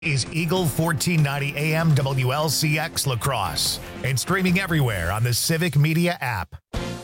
Is Eagle 1490 AM WLCX La Crosse and streaming everywhere on the Civic Media app.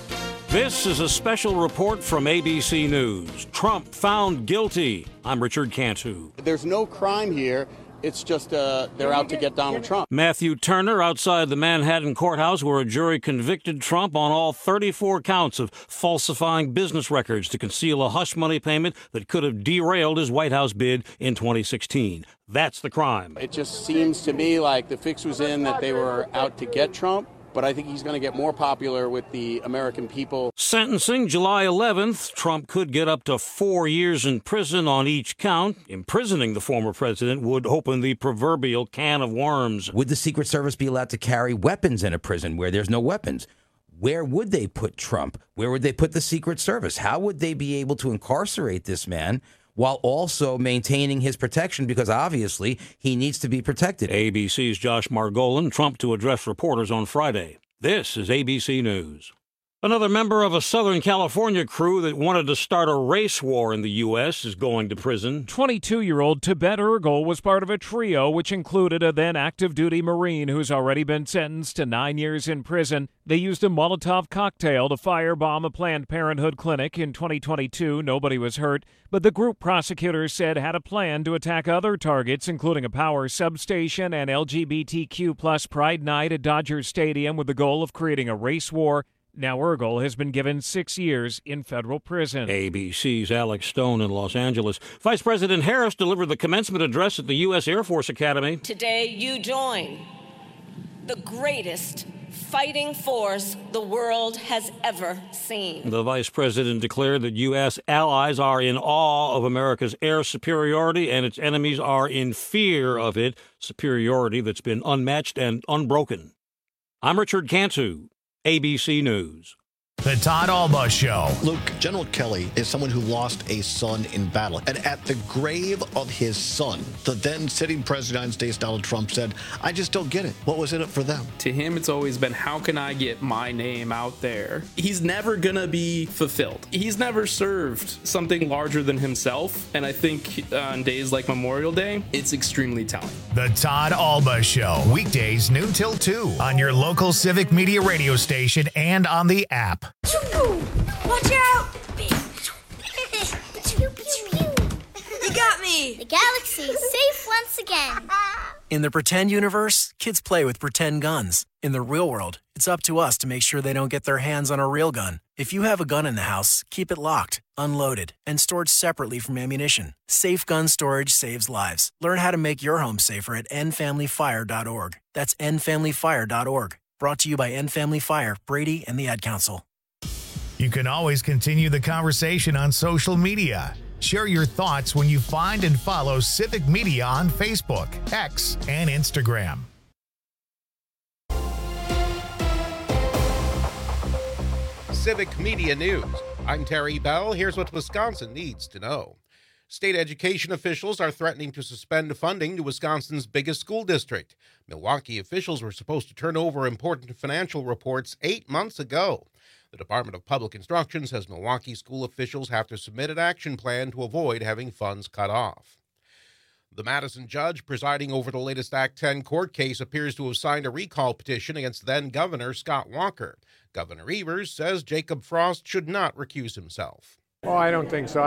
This is a special report from ABC News. Trump found guilty. I'm Richard Cantu. There's no crime here. It's just they're out to get Donald Trump. Matthew Turner outside the Manhattan courthouse where a jury convicted Trump on all 34 counts of falsifying business records to conceal a hush money payment that could have derailed his White House bid in 2016. That's the crime. It just seems to me like the fix was in that they were out to get Trump. But I think he's going to get more popular with the American people. Sentencing July 11th. Trump could get up to 4 years in prison on each count. Imprisoning the former president would open the proverbial can of worms. Would the Secret Service be allowed to carry weapons in a prison where there's no weapons? Where would they put Trump? Where would they put the Secret Service? How would they be able to incarcerate this man while also maintaining his protection? Because obviously he needs to be protected. ABC's Josh Margolin, Trump to address reporters on Friday. This is ABC News. Another member of a Southern California crew that wanted to start a race war in the U.S. is going to prison. 22-year-old Tibet Urgel was part of a trio which included a then active-duty Marine who's already been sentenced to 9 years in prison. They used a Molotov cocktail to firebomb a Planned Parenthood clinic in 2022. Nobody was hurt, but the group prosecutors said had a plan to attack other targets, including a power substation and LGBTQ plus Pride Night at Dodger Stadium, with the goal of creating a race war. Now Urgel has been given 6 years in federal prison. ABC's Alex Stone in Los Angeles. Vice President Harris delivered the commencement address at the U.S. Air Force Academy. Today you join the greatest fighting force the world has ever seen. The vice president declared that U.S. allies are in awe of America's air superiority and its enemies are in fear of it, superiority that's been unmatched and unbroken. I'm Richard Cantu, ABC News. The Todd Alba Show. Luke, General Kelly is someone who lost a son in battle. And at the grave of his son, the then sitting president of the United States, Donald Trump, said, I just don't get it. What was in it for them? To him, it's always been, how can I get my name out there? He's never going to be fulfilled. He's never served something larger than himself. And I think on days like Memorial Day, it's extremely telling. The Todd Alba Show. Weekdays noon till 2 on your local Civic Media radio station and on the app. Watch out! You got me! The galaxy is safe once again. In the pretend universe, kids play with pretend guns. In the real world, it's up to us to make sure they don't get their hands on a real gun. If you have a gun in the house, keep it locked, unloaded, and stored separately from ammunition. Safe gun storage saves lives. Learn how to make your home safer at endfamilyfire.org. That's endfamilyfire.org. Brought to you by End Family Fire, Brady, and the Ad Council. You can always continue the conversation on social media. Share your thoughts when you find and follow Civic Media on Facebook, X, and Instagram. Civic Media News. I'm Terry Bell. Here's what Wisconsin needs to know. State education officials are threatening to suspend funding to Wisconsin's biggest school district. Milwaukee officials were supposed to turn over important financial reports 8 months ago. The Department of Public Instruction says Milwaukee school officials have to submit an action plan to avoid having funds cut off. The Madison judge presiding over the latest Act 10 court case appears to have signed a recall petition against then-Governor Scott Walker. Governor Evers says Jacob Frost should not recuse himself. Oh, I don't think so.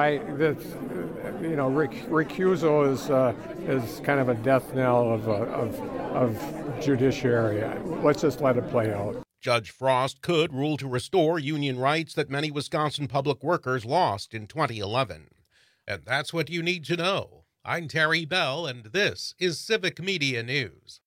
Recusal is kind of a death knell of judiciary. Let's just let it play out. Judge Frost could rule to restore union rights that many Wisconsin public workers lost in 2011. And that's what you need to know. I'm Terry Bell, and this is Civic Media News.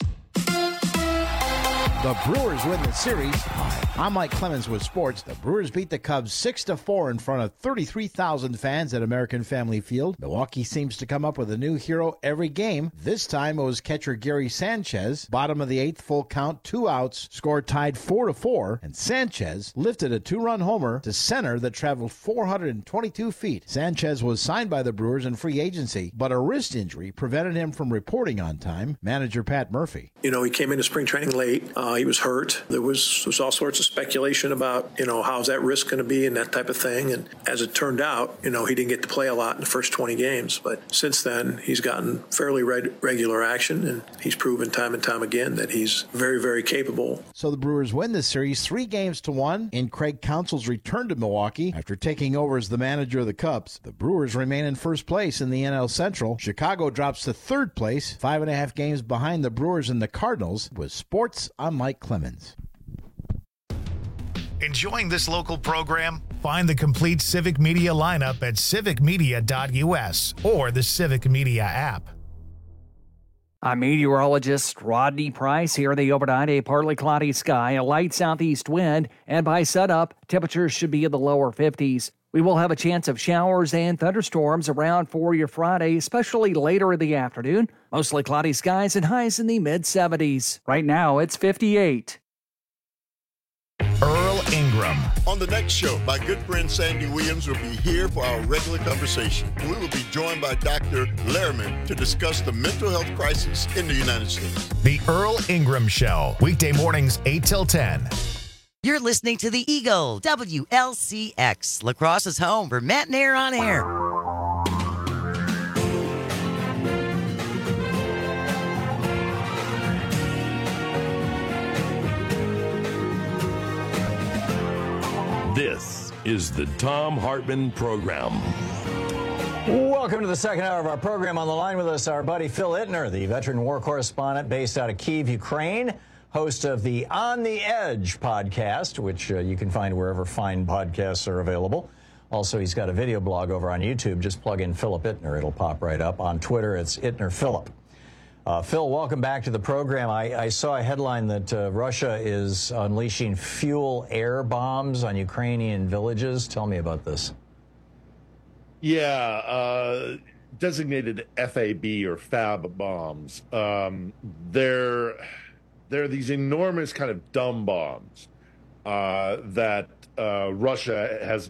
The Brewers win the series. I'm Mike Clemens with sports. The Brewers beat the Cubs 6-4 in front of 33,000 fans at American Family Field. Milwaukee seems to come up with a new hero every game. This time it was catcher Gary Sanchez. Bottom of the eighth, full count, 2 outs, score tied 4-4, and Sanchez lifted a 2-run homer to center that traveled 422 feet. Sanchez was signed by the Brewers in free agency, but a wrist injury prevented him from reporting on time. Manager Pat Murphy. He came into spring training late. He was hurt. There was all sorts of speculation about, how's that risk going to be and that type of thing. And as it turned out, he didn't get to play a lot in the first 20 games. But since then, he's gotten fairly regular action, and he's proven time and time again that he's very, very capable. So the Brewers win this series 3-1 in Craig Counsell's return to Milwaukee after taking over as the manager of the Cubs. The Brewers remain in first place in the NL Central. Chicago drops to third place, 5.5 games behind the Brewers and the Cardinals. With sports, I'm Mike Clemens. Enjoying this local program? Find the complete Civic Media lineup at civicmedia.us or the Civic Media app. I'm meteorologist Rodney Price here. The overnight, a partly cloudy sky, a light southeast wind, and by sunup, temperatures should be in the lower 50s. We will have a chance of showers and thunderstorms around for your Friday, especially later in the afternoon. Mostly cloudy skies and highs in the mid-70s. Right now, it's 58. Earl Ingram. On the next show, my good friend Sandy Williams will be here for our regular conversation. We will be joined by Dr. Lehrman to discuss the mental health crisis in the United States. The Earl Ingram Show, weekday mornings 8 till 10. You're listening to the Eagle, WLCX, La Crosse's home for Matt and Air on Air. This is the Thom Hartmann Program. Welcome to the second hour of our program. On the line with us, our buddy Phil Ittner, the veteran war correspondent based out of Kyiv, Ukraine, host of the On the Edge podcast, which you can find wherever fine podcasts are available. Also, he's got a video blog over on YouTube. Just plug in Philip Ittner. It'll pop right up. On Twitter, it's Ittner Philip. Phil, welcome back to the program. I saw a headline that Russia is unleashing fuel air bombs on Ukrainian villages. Tell me about this. Yeah, designated FAB or FAB bombs. They're these enormous kind of dumb bombs that Russia has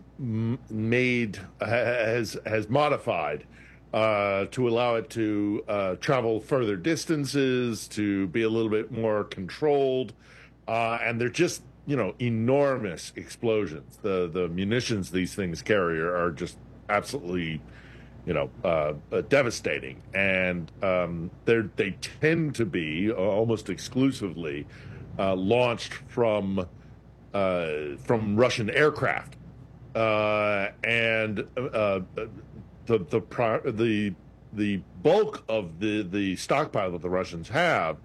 modified to allow it to travel further distances, to be a little bit more controlled, and they're just enormous explosions. The munitions these things carry are just absolutely devastating, and they tend to be almost exclusively launched from Russian aircraft, and the bulk of the stockpile that the Russians have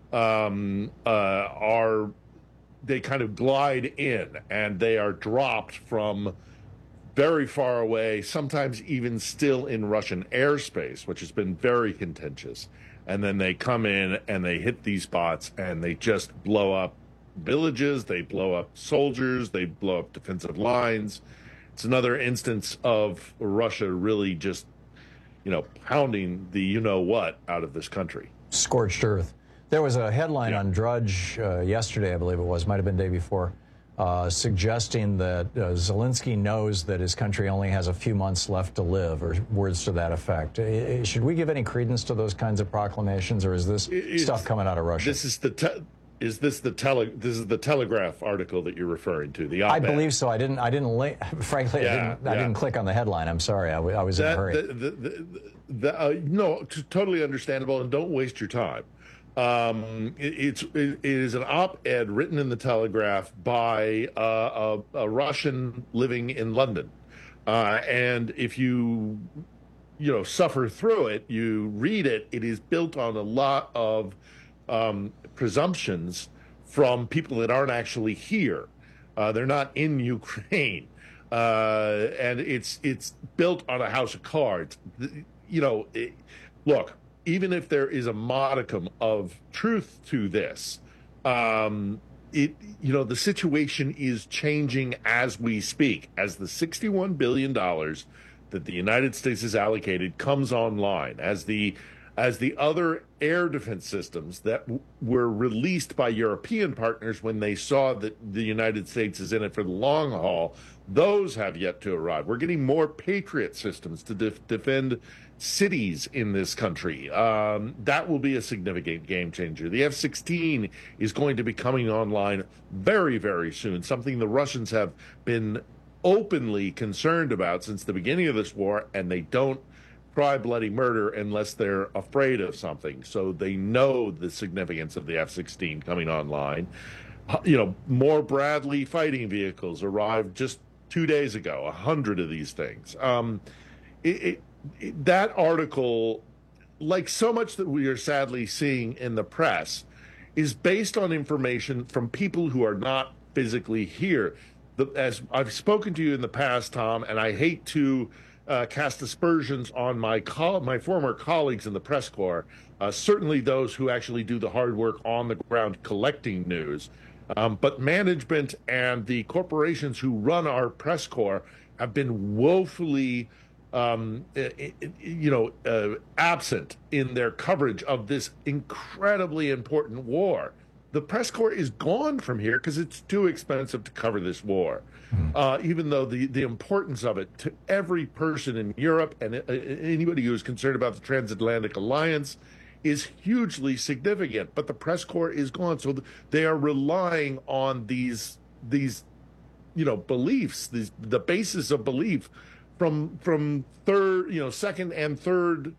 are they kind of glide in, and they are dropped from very far away, sometimes even still in Russian airspace, which has been very contentious. And then they come in and they hit these spots and they just blow up villages, they blow up soldiers, they blow up defensive lines. It's another instance of Russia really just, pounding the you-know-what out of this country. Scorched earth. There was a headline on Drudge yesterday, I believe it was, might have been the day before, suggesting that Zelensky knows that his country only has a few months left to live, or words to that effect. Should we give any credence to those kinds of proclamations, or is this stuff coming out of Russia? This is the Telegraph article that you're refering to? The op-ed. I believe so. I didn't. Frankly, I didn't click on the headline. I'm sorry. I was in a hurry. No, totally understandable, and don't waste your time. It is an op-ed written in the Telegraph by a Russian living in London, and if you suffer through it, you read it. It is built on a lot of presumptions from people that aren't actually here. They're not in Ukraine, and it's built on a house of cards. Look. Even if there is a modicum of truth to this, the situation is changing as we speak. As the $61 billion that the United States has allocated comes online, as the other air defense systems that were released by European partners when they saw that the United States is in it for the long haul, those have yet to arrive. We're getting more Patriot systems to defend cities in this country. That will be a significant game changer. The F-16 is going to be coming online very, very soon, something the Russians have been openly concerned about since the beginning of this war, and they don't cry bloody murder unless they're afraid of something. So they know the significance of the F-16 coming online. More Bradley fighting vehicles arrived just 2 days ago, 100 of these things. That article, like so much that we are sadly seeing in the press, is based on information from people who are not physically here. As I've spoken to you in the past, Tom, and I hate to cast aspersions on my former colleagues in the press corps, certainly those who actually do the hard work on the ground collecting news. But management and the corporations who run our press corps have been woefully absent in their coverage of this incredibly important war. The press corps is gone from here because it's too expensive to cover this war, even though the importance of it to every person in Europe and anybody who is concerned about the transatlantic alliance is hugely significant. But the press corps is gone, so they are relying on these beliefs, the basis of belief from second and third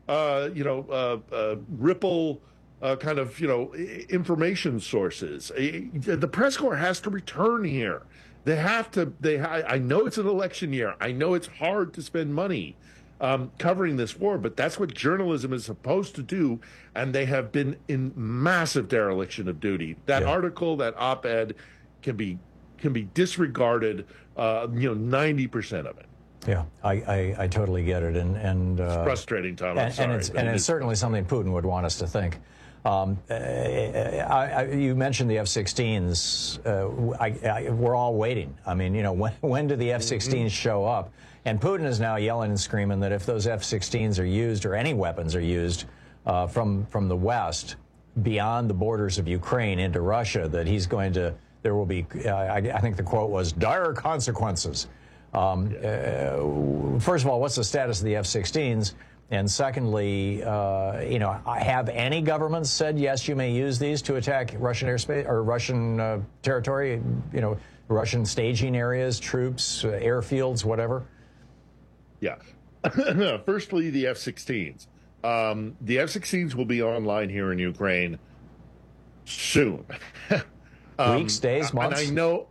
ripple information sources. The press corps has to return here. They have to. I know it's an election year. I know it's hard to spend money covering this war, but that's what journalism is supposed to do, and they have been in massive dereliction of duty. That article, that op-ed, can be disregarded. 90% of it. Yeah, I totally get it, and it's frustrating, Tom. I'm sorry, and it's certainly something Putin would want us to think. You mentioned the F-16s. We're all waiting. I mean, when do the F-16s show up? And Putin is now yelling and screaming that if those F-16s are used, or any weapons are used from the West beyond the borders of Ukraine into Russia, that there will be, I think the quote was, dire consequences. First of all, what's the status of the F-16s? And secondly, have any governments said, yes, you may use these to attack Russian airspace or Russian territory, Russian staging areas, troops, airfields, whatever? Yeah. Firstly, the F-16s. The F-16s will be online here in Ukraine soon. Weeks, days, months? And I know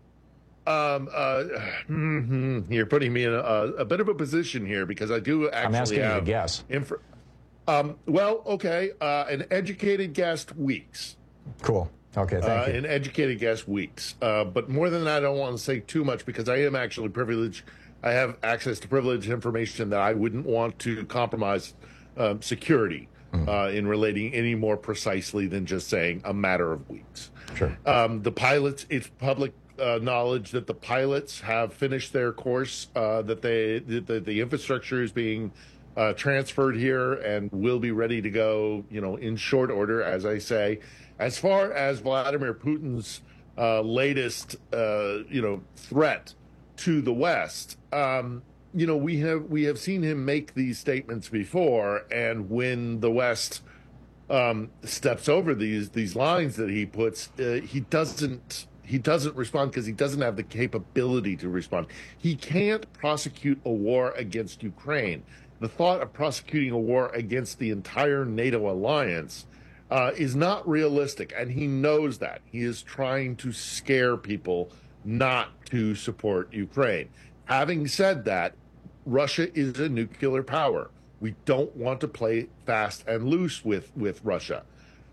you're putting me in a bit of a position here because I do actually I'm asking you to guess. An educated guess, weeks. Cool. Okay, thank you. An educated guess, weeks. But more than that, I don't want to say too much because I am actually privileged. I have access to privileged information that I wouldn't want to compromise security in relating any more precisely than just saying a matter of weeks. Sure. The pilots, it's public knowledge that the pilots have finished their course, that the infrastructure is being transferred here and will be ready to go, in short order, as I say. As far as Vladimir Putin's latest, threat to the West, we have seen him make these statements before, and when the West steps over these lines that he puts, he doesn't respond because he doesn't have the capability to respond. He can't prosecute a war against Ukraine. The thought of prosecuting a war against the entire NATO alliance is not realistic, and he knows that. He is trying to scare people not to support Ukraine. Having said that, Russia is a nuclear power. We don't want to play fast and loose with Russia.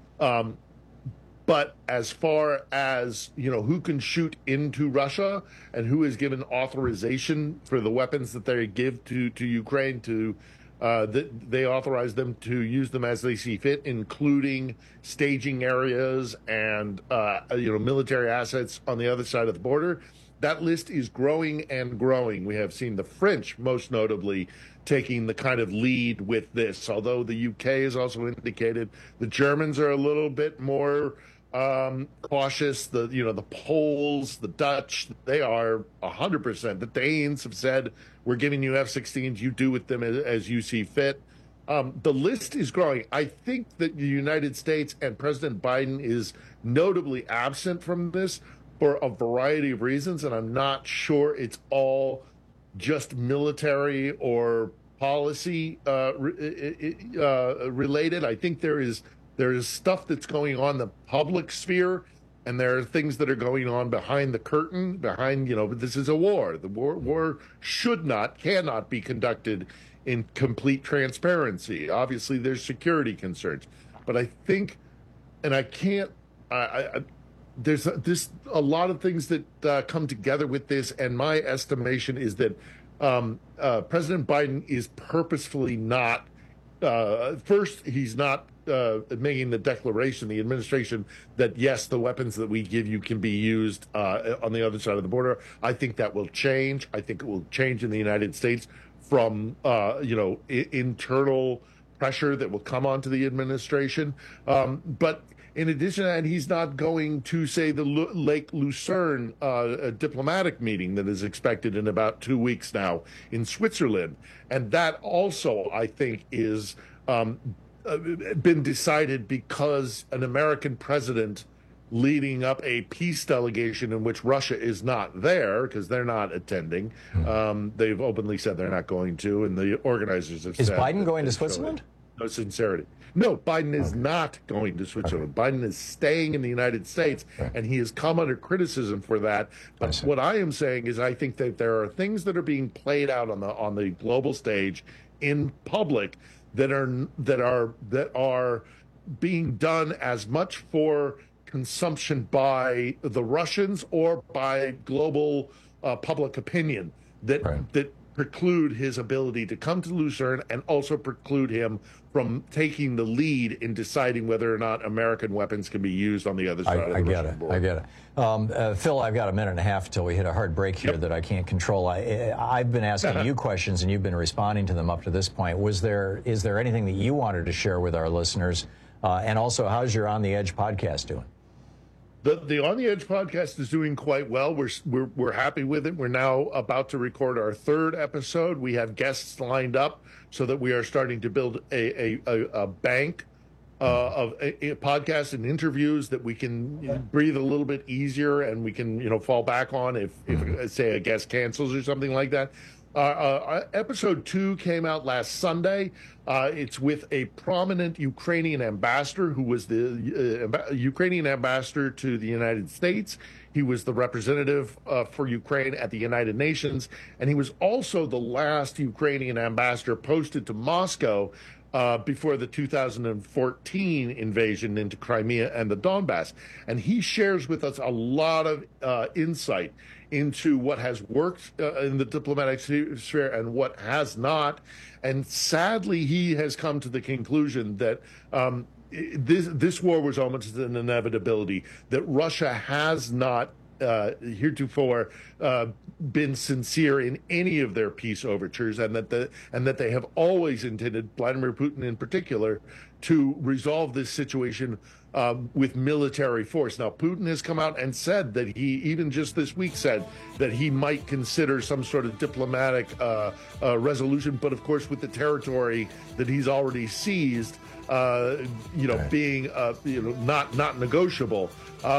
But as far as, who can shoot into Russia and who is given authorization for the weapons that they give to Ukraine they authorize them to use them as they see fit, including staging areas and, military assets on the other side of the border. That list is growing and growing. We have seen the French, most notably, taking the kind of lead with this, although the UK is also indicated. The Germans are a little bit more cautious. The Poles, the Dutch, they are 100%. The Danes have said, we're giving you F-16s, you do with them as you see fit. The list is growing. I think that the United States and President Biden is notably absent from this for a variety of reasons, and I'm not sure it's all just military or policy related. I think there is stuff that's going on in the public sphere, and there are things that are going on behind the curtain, this is a war. The war cannot be conducted in complete transparency. Obviously, there's security concerns. But I think, and I can't, there's a lot of things that come together with this, and my estimation is that President Biden is purposefully not, first, he's not making the declaration, the administration, that yes, the weapons that we give you can be used on the other side of the border. I think that will change. I think it will change in the United States from internal pressure that will come onto the administration. But in addition to that, he's not going to, say, the Lake Lucerne diplomatic meeting that is expected in about 2 weeks now in Switzerland. And that also, I think, is been decided because an American president leading up a peace delegation in which Russia is not there because they're not attending. They've openly said they're not going to, and the organizers have said. Is Biden going to Switzerland? No sincerity. No, Biden is not going to Switzerland. Biden is staying in the United States, and he has come under criticism for that. But what I am saying is I think that there are things that are being played out on the global stage in public that are being done as much for consumption by the Russians or by global public opinion that preclude his ability to come to Lucerne, and also preclude him from taking the lead in deciding whether or not American weapons can be used on the other side of the Russian border. I get it. Phil, I've got a minute and a half until we hit a hard break here that I can't control. I've been asking you questions, and you've been responding to them up to this point. Is there anything that you wanted to share with our listeners? And also, how's your On the Edge podcast doing? The On the Edge podcast is doing quite well. We're happy with it. We're now about to record our third episode. We have guests lined up so that we are starting to build a bank of podcasts and interviews that we can breathe a little bit easier, and we can fall back on if say a guest cancels or something like that. Episode 2 came out last Sunday. It's with a prominent Ukrainian ambassador who was the Ukrainian ambassador to the United States. He was the representative for Ukraine at the United Nations, and he was also the last Ukrainian ambassador posted to Moscow before the 2014 invasion into Crimea and the Donbass. And he shares with us a lot of insight into what has worked in the diplomatic sphere and what has not. And sadly, he has come to the conclusion that this war was almost an inevitability, that Russia has not heretofore been sincere in any of their peace overtures, and that they have always intended, Vladimir Putin in particular, to resolve this situation with military force. Now, Putin has come out and said that he, even just this week, said that he might consider some sort of diplomatic resolution, but of course with the territory that he's already seized, being not negotiable.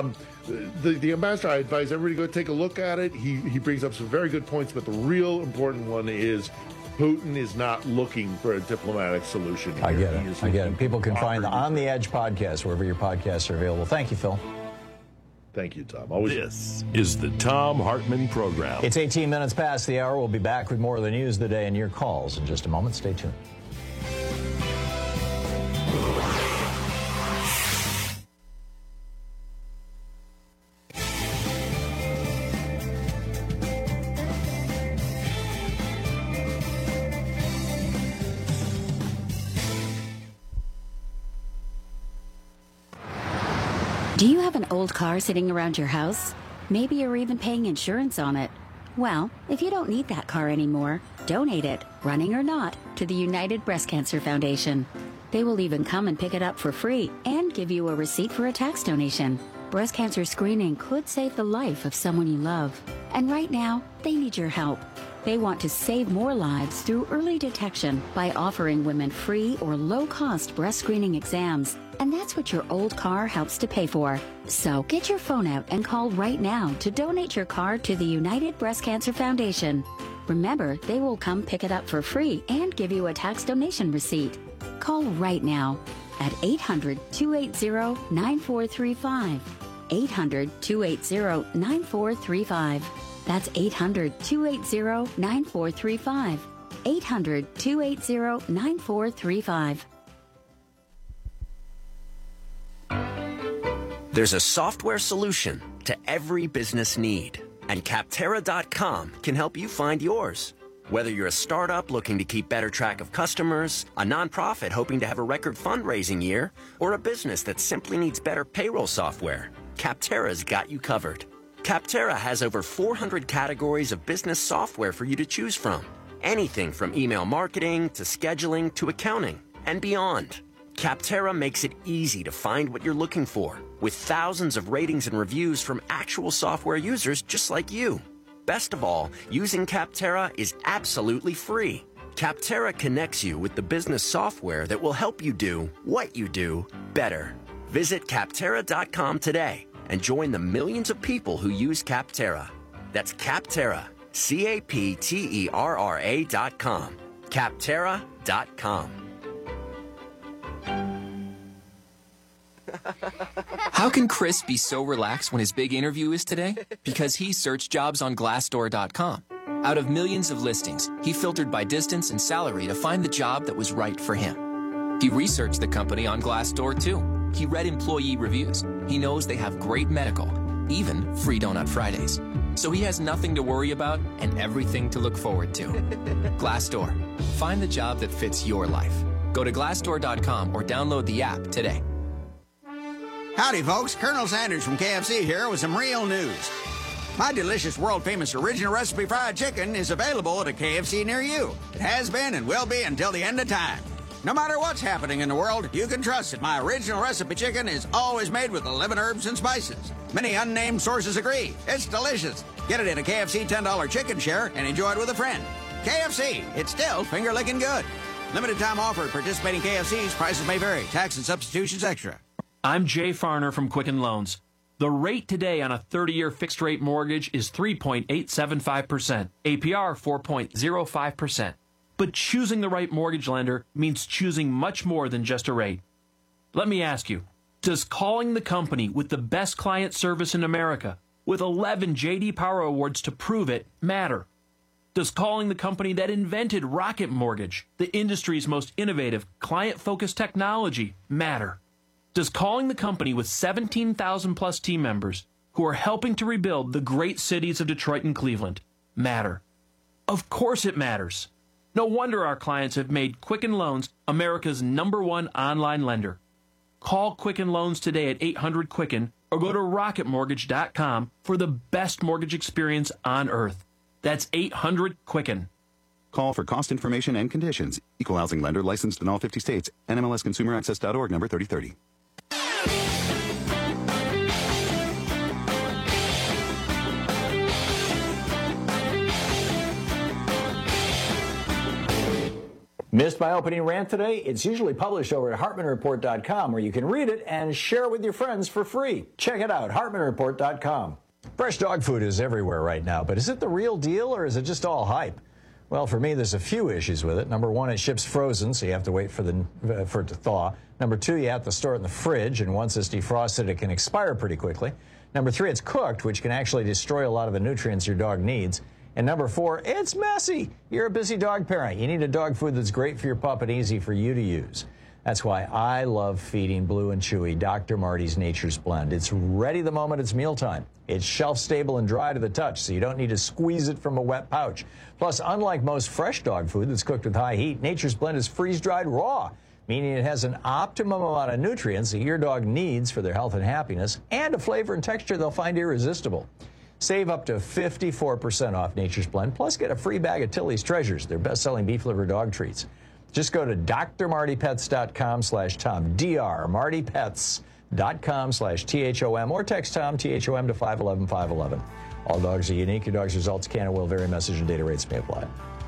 The ambassador, I advise everybody to go take a look at it. He brings up some very good points, but the real important one is Putin is not looking for a diplomatic solution here. I get it. People can find the On the Edge podcast wherever your podcasts are available. Thank you, Phil. Thank you, Tom. This is the Thom Hartmann Program. It's 18 minutes past the hour. We'll be back with more of the news of the day and your calls in just a moment. Stay tuned. Do you have an old car sitting around your house? Maybe you're even paying insurance on it. Well, if you don't need that car anymore, donate it, running or not, to the United Breast Cancer Foundation. They will even come and pick it up for free and give you a receipt for a tax donation. Breast cancer screening could save the life of someone you love. And right now, they need your help. They want to save more lives through early detection by offering women free or low-cost breast screening exams. And that's what your old car helps to pay for. So get your phone out and call right now to donate your car to the United Breast Cancer Foundation. Remember, they will come pick it up for free and give you a tax donation receipt. Call right now at 800-280-9435. 800-280-9435. That's 800-280-9435. 800-280-9435. There's a software solution to every business need, and Capterra.com can help you find yours. Whether you're a startup looking to keep better track of customers, a nonprofit hoping to have a record fundraising year, or a business that simply needs better payroll software, Capterra's got you covered. Capterra has over 400 categories of business software for you to choose from. Anything from email marketing to scheduling to accounting and beyond. Capterra makes it easy to find what you're looking for, with thousands of ratings and reviews from actual software users just like you. Best of all, using Capterra is absolutely free. Capterra connects you with the business software that will help you do what you do better. Visit Capterra.com today and join the millions of people who use Capterra. That's Capterra, Capterra.com. Capterra.com. How can Chris be so relaxed when his big interview is today? Because he searched jobs on Glassdoor.com. Out of millions of listings, he filtered by distance and salary to find the job that was right for him. He researched the company on Glassdoor too. He read employee reviews. He knows they have great medical, even free Donut Fridays. So he has nothing to worry about and everything to look forward to. Glassdoor. Find the job that fits your life. Go to Glassdoor.com or download the app today. Howdy, folks. Colonel Sanders from KFC here with some real news. My delicious, world-famous original recipe fried chicken is available at a KFC near you. It has been and will be until the end of time. No matter what's happening in the world, you can trust that my original recipe chicken is always made with 11 herbs and spices. Many unnamed sources agree. It's delicious. Get it in a KFC $10 chicken share and enjoy it with a friend. KFC, it's still finger-licking good. Limited time offer at participating KFCs. Prices may vary. Tax and substitutions extra. I'm Jay Farner from Quicken Loans. The rate today on a 30-year fixed-rate mortgage is 3.875%, APR 4.05%. But choosing the right mortgage lender means choosing much more than just a rate. Let me ask you, does calling the company with the best client service in America, with 11 J.D. Power Awards to prove it, matter? Does calling the company that invented Rocket Mortgage, the industry's most innovative, client-focused technology, matter? Does calling the company with 17,000-plus team members who are helping to rebuild the great cities of Detroit and Cleveland matter? Of course it matters. No wonder our clients have made Quicken Loans America's #1 online lender. Call Quicken Loans today at 800-QUICKEN or go to rocketmortgage.com for the best mortgage experience on earth. That's 800-QUICKEN. Call for cost information and conditions. Equal housing lender licensed in all 50 states. NMLSConsumerAccess.org number 3030. Missed my opening rant today? It's usually published over at HartmanReport.com, where you can read it and share it with your friends for free. Check it out, HartmanReport.com. Fresh dog food is everywhere right now, but is it the real deal or is it just all hype? Well, for me, there's a few issues with it. Number one, it ships frozen, so you have to wait for it to thaw. Number two, you have to store it in the fridge, and once it's defrosted, it can expire pretty quickly. Number three, it's cooked, which can actually destroy a lot of the nutrients your dog needs. And number four, it's messy. You're a busy dog parent. You need a dog food that's great for your pup and easy for you to use. That's why I love feeding Blue and Chewy Dr. Marty's Nature's Blend. It's ready the moment it's mealtime. It's shelf-stable and dry to the touch, so you don't need to squeeze it from a wet pouch. Plus, unlike most fresh dog food that's cooked with high heat, Nature's Blend is freeze-dried raw, meaning it has an optimum amount of nutrients that your dog needs for their health and happiness, and a flavor and texture they'll find irresistible. Save up to 54% off Nature's Blend, plus get a free bag of Tilly's Treasures, their best-selling beef liver dog treats. Just go to drmartypets.com/Tom, drmartypets.com/THOM, or text Tom, THOM, to 511-511. All dogs are unique. Your dog's results can and will vary. Message and data rates may apply.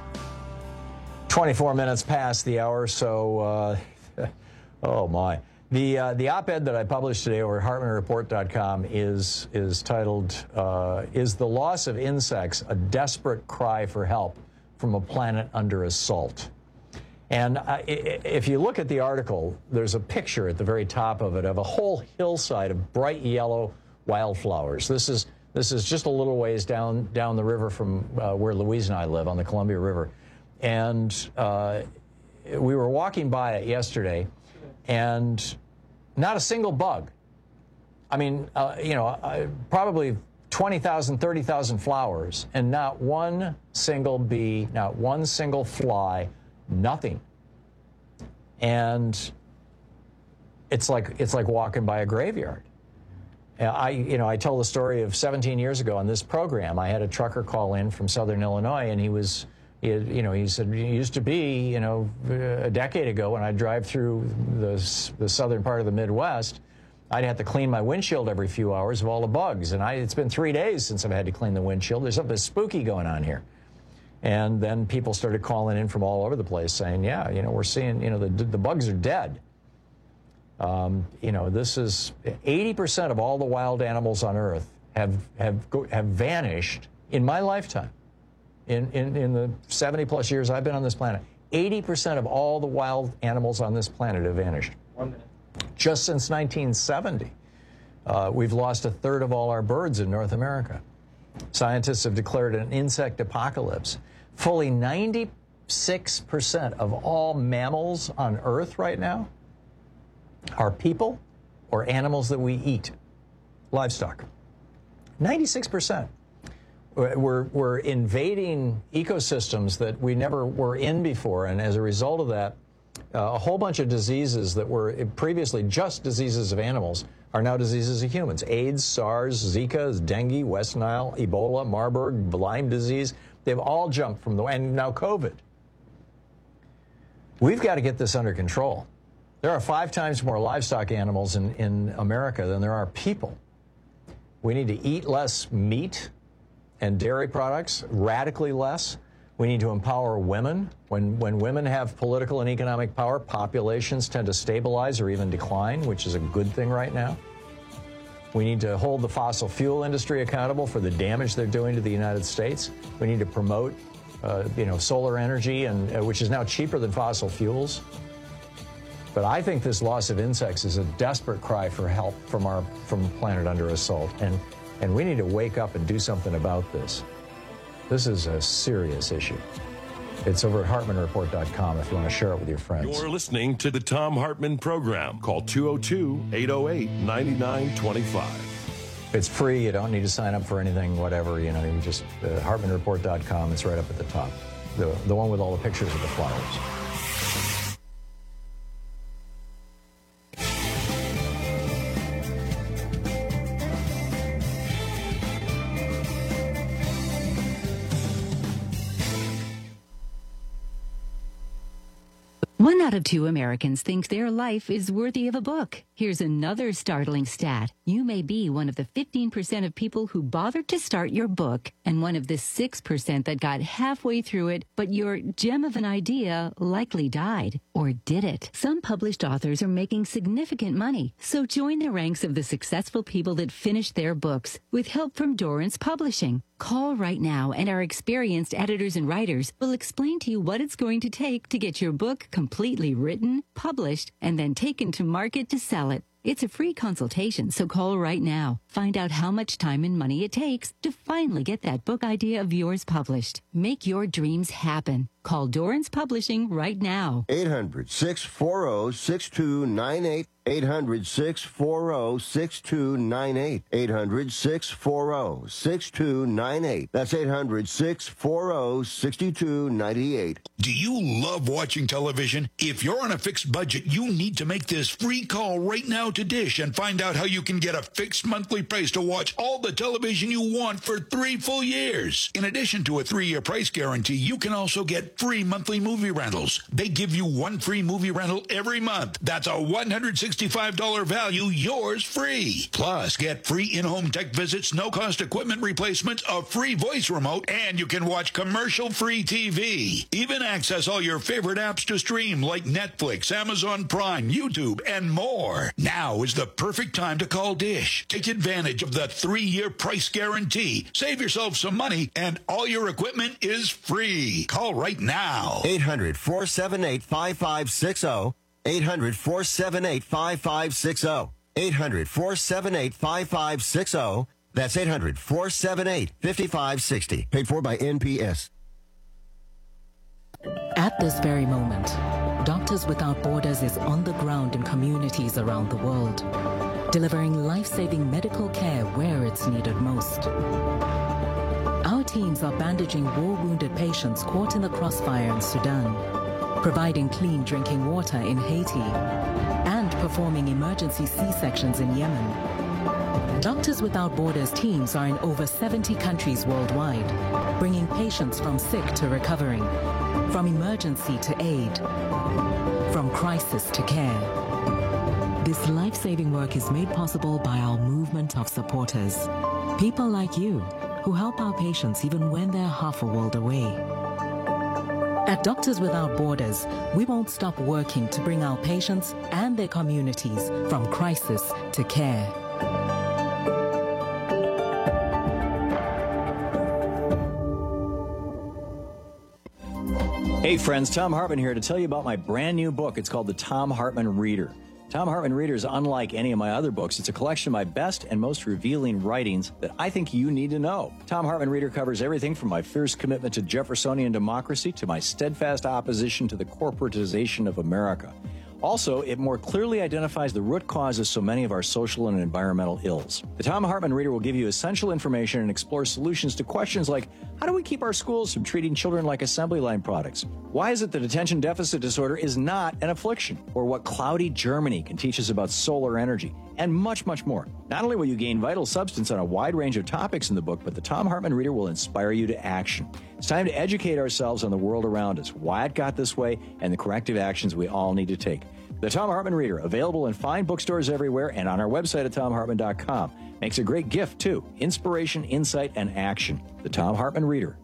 24 minutes past the hour, so, oh my. The op-ed that I published today over at HartmanReport.com is titled, Is the Loss of Insects a Desperate Cry for Help from a Planet Under Assault? And if you look at the article, there's a picture at the very top of it of a whole hillside of bright yellow wildflowers. This is just a little ways down the river from where Louise and I live on the Columbia River. And we were walking by it yesterday, and not a single bug. I mean, probably 20,000, 30,000 flowers, and not one single bee, not one single fly, nothing. And it's like walking by a graveyard. I tell the story of 17 years ago on this program. I had a trucker call in from Southern Illinois, and he said, it used to be, a decade ago when I'd drive through the southern part of the Midwest, I'd have to clean my windshield every few hours of all the bugs. And it's been 3 days since I've had to clean the windshield. There's something spooky going on here. And then people started calling in from all over the place saying, yeah, we're seeing, the bugs are dead. This is 80% of all the wild animals on Earth have vanished in my lifetime. In the 70 plus years I've been on this planet, 80% of all the wild animals on this planet have vanished. 1 minute. Just since 1970, we've lost a third of all our birds in North America. Scientists have declared an insect apocalypse. Fully 96% of all mammals on Earth right now are people or animals that we eat, livestock. 96%. We're invading ecosystems that we never were in before, and as a result of that, a whole bunch of diseases that were previously just diseases of animals are now diseases of humans. AIDS, SARS, Zika, dengue, West Nile, Ebola, Marburg, Lyme disease, they've all jumped from and now COVID. We've got to get this under control. There are 5 times more livestock animals in America than there are people. We need to eat less meat and dairy products, radically less. We need to empower women. When women have political and economic power, populations tend to stabilize or even decline, which is a good thing right now. We need to hold the fossil fuel industry accountable for the damage they're doing to the United States. We need to promote, solar energy, and which is now cheaper than fossil fuels. But I think this loss of insects is a desperate cry for help from the planet under assault, and we need to wake up and do something about this. This is a serious issue. It's over at HartmanReport.com if you want to share it with your friends. You're listening to the Thom Hartmann Program. Call 202-808-9925. It's free. You don't need to sign up for anything, whatever. You just HartmanReport.com. It's right up at the top. The one with all the pictures of the flowers. One out of 2 Americans think their life is worthy of a book. Here's another startling stat. You may be one of the 15% of people who bothered to start your book and one of the 6% that got halfway through it, but your gem of an idea likely died. Or did it? Some published authors are making significant money, so join the ranks of the successful people that finished their books with help from Dorrance Publishing. Call right now, and our experienced editors and writers will explain to you what it's going to take to get your book completely written, published, and then taken to market to sell it. It's a free consultation, so call right now. Find out how much time and money it takes to finally get that book idea of yours published. Make your dreams happen. Call Dorrance Publishing right now. 800-640-6298. 800-640-6298. 800-640-6298. That's 800-640-6298. Do you love watching television? If you're on a fixed budget, you need to make this free call right now to Dish and find out how you can get a fixed monthly price to watch all the television you want for 3 full years. In addition to a 3-year price guarantee, you can also get free monthly movie rentals. They give you 1 free movie rental every month. That's a $165 value, yours free. Plus, get free in-home tech visits, no-cost equipment replacements, a free voice remote, and you can watch commercial-free TV. Even access all your favorite apps to stream like Netflix, Amazon Prime, YouTube, and more. Now is the perfect time to call Dish. Take advantage of the 3-year price guarantee. Save yourself some money, and all your equipment is free. Call right now. 800-478-5560. 800-478-5560. 800-478-5560. That's 800-478-5560. Paid for by NPS. At this very moment, Doctors Without Borders is on the ground in communities around the world, delivering life-saving medical care where it's needed most. Our teams are bandaging war-wounded patients caught in the crossfire in Sudan, providing clean drinking water in Haiti, and performing emergency C-sections in Yemen. Doctors Without Borders teams are in over 70 countries worldwide, bringing patients from sick to recovering, from emergency to aid, from crisis to care. This life-saving work is made possible by our movement of supporters, people like you who help our patients even when they're half a world away. At Doctors Without Borders, we won't stop working to bring our patients and their communities from crisis to care. Hey friends, Thom Hartmann here to tell you about my brand new book. It's called The Thom Hartmann Reader. Thom Hartmann Reader is unlike any of my other books. It's a collection of my best and most revealing writings that I think you need to know. Thom Hartmann Reader covers everything from my fierce commitment to Jeffersonian democracy to my steadfast opposition to the corporatization of America. Also, it more clearly identifies the root cause of so many of our social and environmental ills. The Thom Hartmann Reader will give you essential information and explore solutions to questions like, how do we keep our schools from treating children like assembly line products? Why is it that attention deficit disorder is not an affliction? Or what cloudy Germany can teach us about solar energy? And much, much more. Not only will you gain vital substance on a wide range of topics in the book, but the Thom Hartmann Reader will inspire you to action. It's time to educate ourselves on the world around us, why it got this way, and the corrective actions we all need to take. The Thom Hartmann Reader, available in fine bookstores everywhere and on our website at thomhartmann.com. Makes a great gift, too. Inspiration, insight, and action. The Thom Hartmann Reader.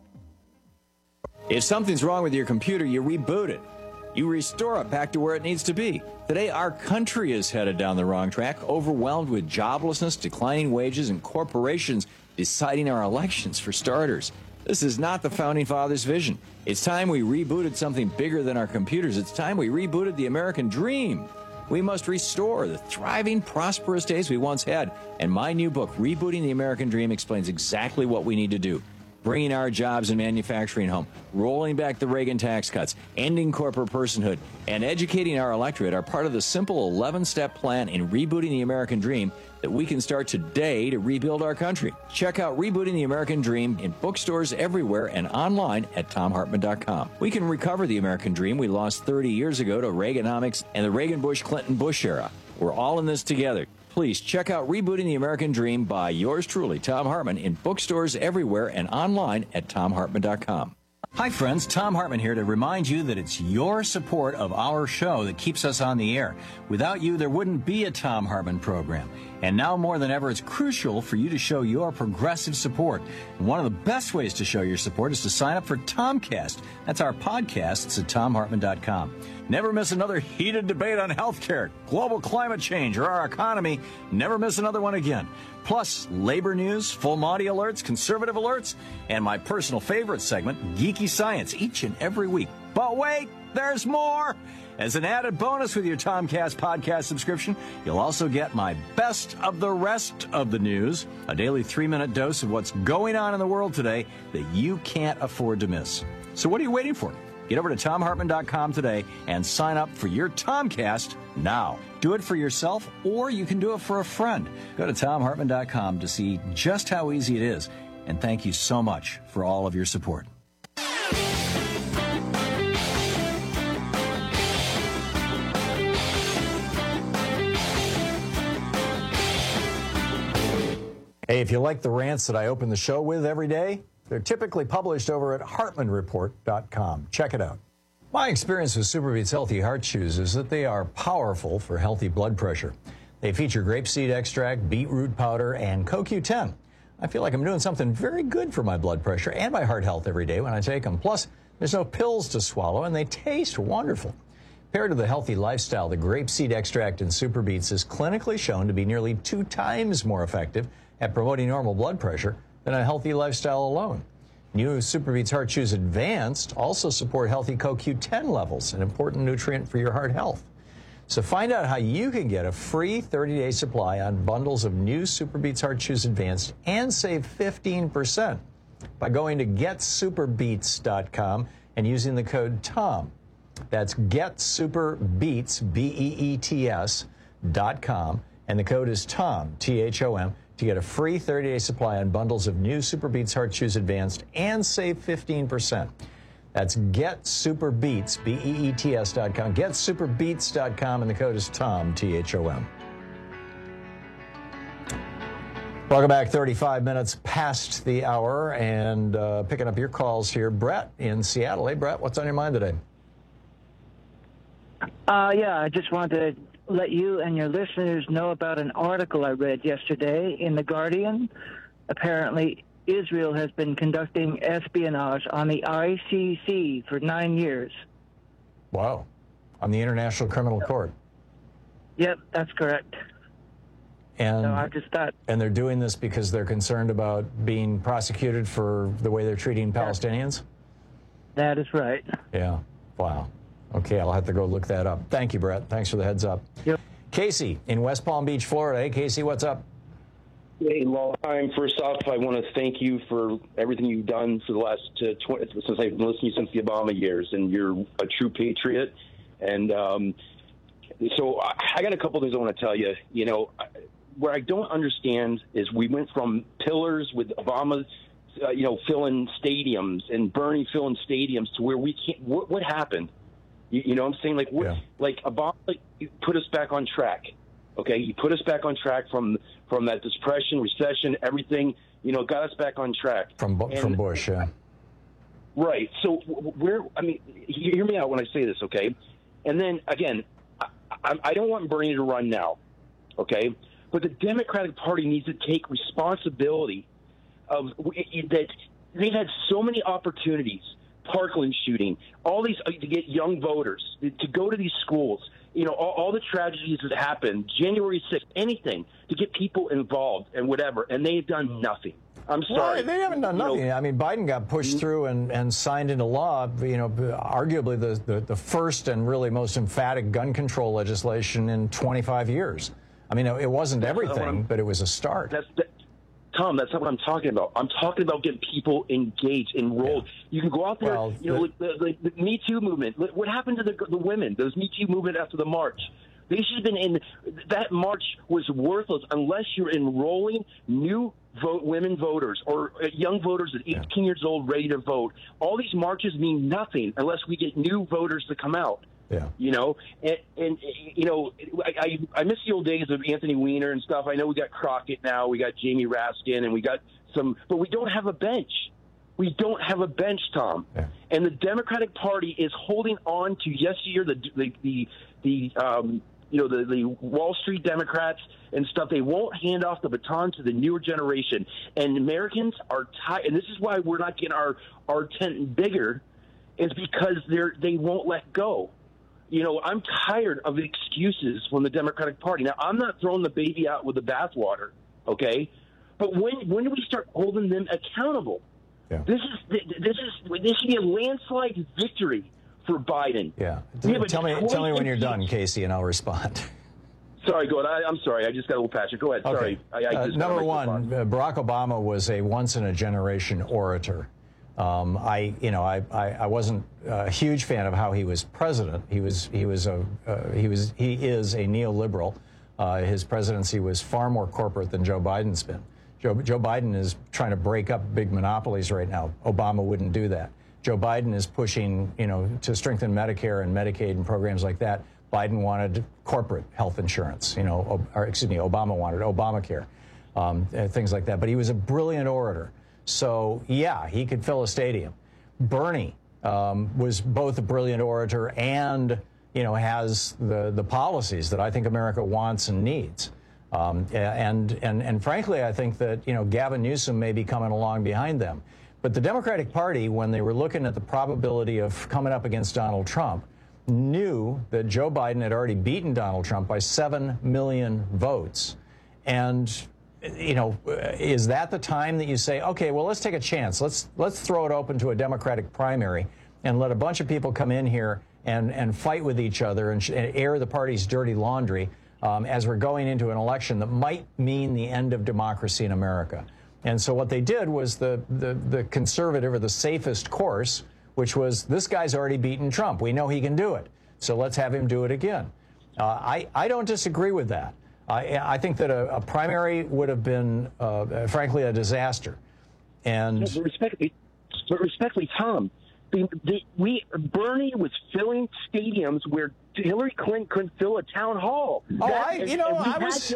If something's wrong with your computer, you reboot it. You restore it back to where it needs to be. Today, our country is headed down the wrong track, overwhelmed with joblessness, declining wages, and corporations deciding our elections for starters. This is not the Founding Fathers' vision. It's time we rebooted something bigger than our computers. It's time we rebooted the American dream. We must restore the thriving, prosperous days we once had. And my new book, Rebooting the American Dream, explains exactly what we need to do. Bringing our jobs and manufacturing home, rolling back the Reagan tax cuts, ending corporate personhood, and educating our electorate are part of the simple 11-step plan in rebooting the American dream that we can start today to rebuild our country. Check out Rebooting the American Dream in bookstores everywhere and online at thomhartmann.com. We can recover the American dream we lost 30 years ago to Reaganomics and the Reagan-Bush-Clinton-Bush era. We're all in this together. Please check out Rebooting the American Dream by yours truly, Thom Hartmann, in bookstores everywhere and online at thomhartmann.com. Hi, friends. Thom Hartmann here to remind you that it's your support of our show that keeps us on the air. Without you, there wouldn't be a Thom Hartmann program. And now more than ever, it's crucial for you to show your progressive support. And one of the best ways to show your support is to sign up for Tomcast. That's our podcast. It's at thomhartmann.com. Never miss another heated debate on healthcare, global climate change, or our economy. Never miss another one again. Plus, labor news, full Monty alerts, conservative alerts, and my personal favorite segment, Geeky Science, each and every week. But wait, there's more! As an added bonus with your Tomcast podcast subscription, you'll also get my best of the rest of the news, a daily 3-minute dose of what's going on in the world today that you can't afford to miss. So what are you waiting for? Get over to thomhartmann.com today and sign up for your Tomcast now. Do it for yourself, or you can do it for a friend. Go to thomhartmann.com to see just how easy it is. And thank you so much for all of your support. Hey, if you like the rants that I open the show with every day, they're typically published over at HartmanReport.com. Check it out. My experience with SuperBeets Healthy Heart Chews is that they are powerful for healthy blood pressure. They feature grapeseed extract, beetroot powder, and CoQ10. I feel like I'm doing something very good for my blood pressure and my heart health every day when I take them. Plus, there's no pills to swallow, and they taste wonderful. Paired with a healthy lifestyle, the grapeseed extract in SuperBeets is clinically shown to be nearly 2 times more effective at promoting normal blood pressure than a healthy lifestyle alone. New SuperBeets Heart Chews Advanced also support healthy CoQ10 levels, an important nutrient for your heart health. So find out how you can get a free 30-day supply on bundles of new SuperBeets Heart Chews Advanced and save 15% by going to GetSuperBeets.com and using the code TOM. That's GetSuperBeets, BEETS.com, and the code is TOM, T-H-O-M, to get a free 30-day supply on bundles of new SuperBeets Heart Chews Advanced and save 15%. That's GetSuperBeets, BEETS.com, GetSuperBeets.com, and the code is TOM, T-H-O-M. Welcome back, 35 minutes past the hour, and picking up your calls here. Brett in Seattle. Hey, Brett, what's on your mind today? I just wanted to let you and your listeners know about an article I read yesterday in The Guardian. Apparently, Israel has been conducting espionage on the ICC for 9 years. Wow. On the International Criminal Court. Yep, that's correct. And, so I just thought... And they're doing this because they're concerned about being prosecuted for the way they're treating Palestinians? That is right. Yeah. Wow. Okay, I'll have to go look that up. Thank you, Brett. Thanks for the heads up. Yep. Casey in West Palm Beach, Florida. Hey, Casey, what's up? Hey, long time. First off, I want to thank you for everything you've done for the last since I've been listening to you since the Obama years, and you're a true patriot. And so I got a couple things I want to tell you. You know, where I don't understand is we went from pillars with Obama, filling stadiums and Bernie filling stadiums to where we can't. What happened? You know what I'm saying? Like Obama put us back on track. Okay, he put us back on track from that depression, recession, everything. Got us back on track. From Bush, yeah. Right. So hear me out when I say this, okay? And then again, I don't want Bernie to run now, okay? But the Democratic Party needs to take responsibility of that. They've had so many opportunities. Parkland shooting, all these to get young voters to go to these schools. All the tragedies that happened, January 6th, anything to get people involved and whatever, and they've done nothing. I'm sorry. Well, they haven't done nothing. I mean, Biden got pushed through and signed into law, arguably the first and really most emphatic gun control legislation in 25 years. I mean, it wasn't everything, but it was a start. Tom, that's not what I'm talking about. I'm talking about getting people engaged, enrolled. Yeah. You can go out there, the Me Too movement. What happened to the women? Those Me Too movement after the march? They should have been in. That march was worthless unless you're enrolling new women voters or young voters at 18 years old ready to vote. All these marches mean nothing unless we get new voters to come out. Yeah. I miss the old days of Anthony Weiner and stuff. I know we got Crockett now, we got Jamie Raskin, and we got some, but we don't have a bench. We don't have a bench, Tom. Yeah. And the Democratic Party is holding on to yesteryear the Wall Street Democrats and stuff. They won't hand off the baton to the newer generation. And Americans are tired. And this is why we're not getting our tent bigger, is because they won't let go. I'm tired of the excuses from the Democratic Party. Now, I'm not throwing the baby out with the bathwater, okay? But when do we start holding them accountable? Yeah. This should be a landslide victory for Biden. Yeah. Tell me when you're done, Casey, and I'll respond. Sorry, go ahead. I'm sorry. I just got a little passionate. Go ahead. Okay. Sorry. Number one, Barack Obama was a once-in-a-generation orator. I wasn't a huge fan of how he was president. He is a neoliberal. His presidency was far more corporate than Joe Biden's been. Joe Biden is trying to break up big monopolies right now. Obama wouldn't do that. Joe Biden is pushing, to strengthen Medicare and Medicaid and programs like that. Biden wanted corporate health insurance, Obama wanted Obamacare. things like that. But he was a brilliant orator. So, yeah, he could fill a stadium. Bernie was both a brilliant orator and, has the policies that I think America wants and needs. And frankly, I think that, Gavin Newsom may be coming along behind them. But the Democratic Party, when they were looking at the probability of coming up against Donald Trump, knew that Joe Biden had already beaten Donald Trump by 7 million votes. And, is that the time that you say, okay, well, let's take a chance. Let's throw it open to a Democratic primary and let a bunch of people come in here and fight with each other and air the party's dirty laundry as we're going into an election that might mean the end of democracy in America. And so what they did was the conservative or the safest course, which was this guy's already beaten Trump. We know he can do it. So let's have him do it again. I don't disagree with that. I think that a primary would have been, frankly, a disaster. And but respectfully, Tom, Bernie was filling stadiums where Hillary Clinton couldn't fill a town hall. I was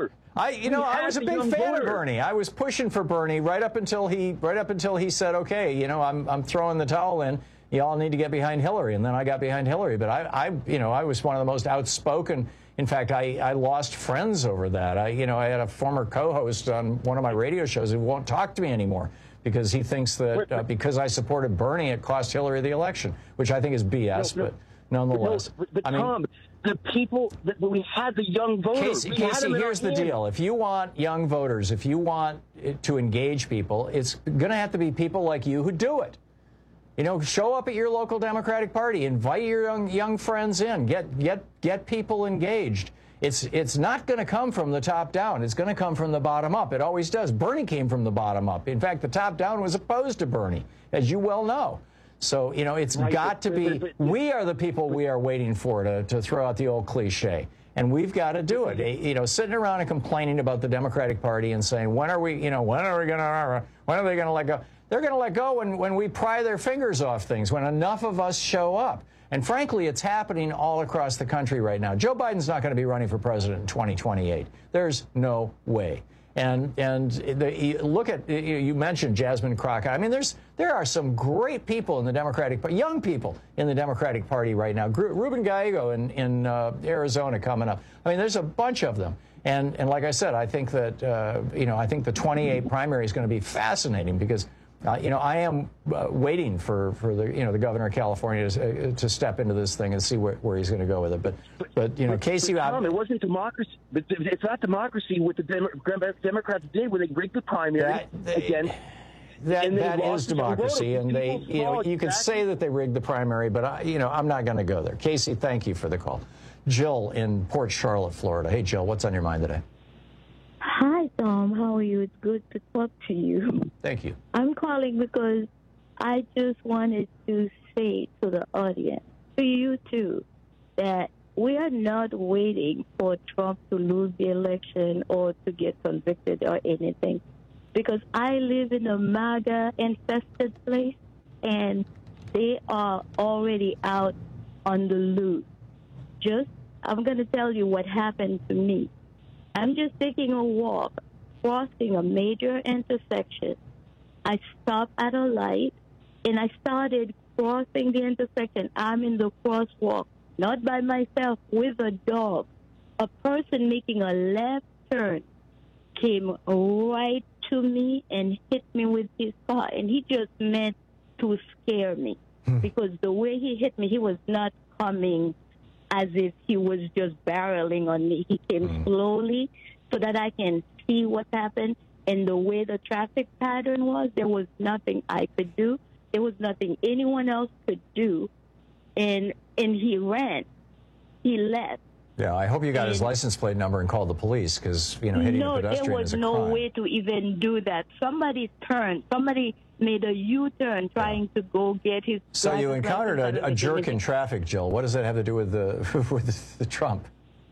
a big fan of Bernie. I was pushing for Bernie right up until he said, okay, I'm throwing the towel in. Y'all need to get behind Hillary. And then I got behind Hillary. But I was one of the most outspoken. In fact, I lost friends over that. I had a former co-host on one of my radio shows who won't talk to me anymore because he thinks that because I supported Bernie, it cost Hillary the election, which I think is BS, but nonetheless. But Tom, the people, we had the young voters. Casey, here's the deal. If you want young voters, if you want to engage people, it's going to have to be people like you who do it. Show up at your local Democratic Party, invite your young friends in, get people engaged. It's not going to come from the top down. It's going to come from the bottom up. It always does. Bernie came from the bottom up. In fact, the top down was opposed to Bernie, as you well know. So, it's got to be, we are the people we are waiting for to throw out the old cliche. And we've got to do it. Sitting around and complaining about the Democratic Party and saying, when are they going to let go? They're going to let go when we pry their fingers off things, when enough of us show up. And frankly, it's happening all across the country right now. Joe Biden's not going to be running for president in 2028. There's no way. And look at, you mentioned Jasmine Crockett. I mean, there are some great people in the Democratic Party, young people in the Democratic Party right now. Ruben Gallego in Arizona coming up. I mean, there's a bunch of them. And like I said, I think that, I think the 28 primary is going to be fascinating because I am waiting for the governor of California to step into this thing and see where he's going to go with it. But Casey, Tom, it wasn't democracy. But it's not democracy what the Democrats did when they rigged the primary again. That is democracy, and you could say that they rigged the primary, but I'm not going to go there. Casey, thank you for the call. Jill in Port Charlotte, Florida. Hey, Jill, what's on your mind today? Hi, Tom. How are you? It's good to talk to you. Thank you. I'm calling because I just wanted to say to the audience, to you too, that we are not waiting for Trump to lose the election or to get convicted or anything. Because I live in a MAGA-infested place, and they are already out on the loose. I'm going to tell you what happened to me. I'm just taking a walk, crossing a major intersection. I stopped at a light, and I started crossing the intersection. I'm in the crosswalk, not by myself, with a dog. A person making a left turn came right to me and hit me with his car, and he just meant to scare me because the way he hit me, he was not coming as if he was just barreling on me. He came slowly so that I can see what happened. And the way the traffic pattern was, there was nothing I could do. There was nothing anyone else could do. And he ran. He left. Yeah, I hope you got his license plate number and called the police because, hitting a pedestrian is a crime. No, there was no way to even do that. Somebody made a U-turn trying to go get his... So you encountered a jerk in traffic, Jill. What does that have to do with the Trump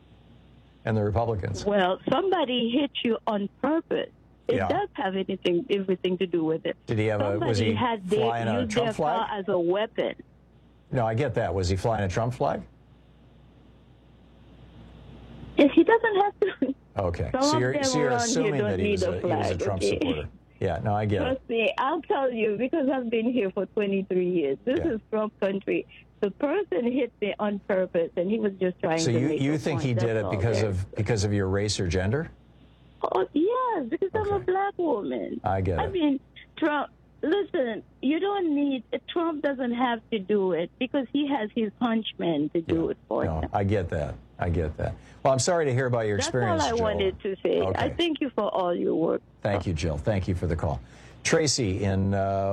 and the Republicans? Well, somebody hit you on purpose. It does have everything to do with it. Did he have was he flying a Trump flag? Car as a weapon. No, I get that. Was he flying a Trump flag? If he doesn't have to... Okay. Some So of you're them assuming around here that he was don't a need a flag, Trump okay? supporter. Yeah, no, I get it. Trust me, I'll tell you, because I've been here for 23 years. This is Trump country. The person hit me on purpose, and he was just trying So to make you a think point. he did That's it all because of your race or gender? Oh, yes, because I'm a black woman. I get I it. mean, Trump, listen, you don't need, Trump doesn't have to do it because he has his henchmen to do it for him. I get that. I get that. Well, I'm sorry to hear about your experience, That's all I Jill. wanted to say. Okay. I thank you for all your work. Thank you, Jill. Thank you for the call. Tracy in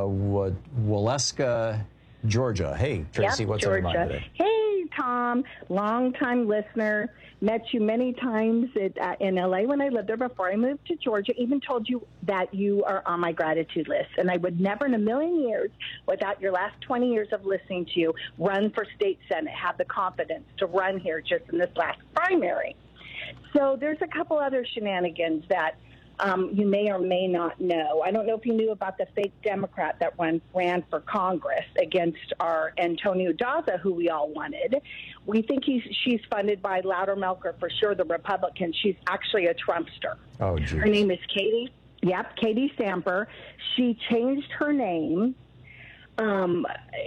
Waleska, Georgia. Hey, Tracy, what's on your mind today? Hey, Tom, long-time listener. Met you many times in L.A. when I lived there before I moved to Georgia. Even told you that you are on my gratitude list. And I would never in a million years, without your last 20 years of listening to you, run for state senate, have the confidence to run here just in this last primary. So there's a couple other shenanigans that you may or may not know. I don't know if you knew about the fake Democrat that ran for Congress against our Antonio Daza, who we all wanted. We think she's funded by Loudermilk, for sure, the Republicans. She's actually a Trumpster. Oh, geez. Her name is Katie. Yep, Katie Stamper. She changed her name. So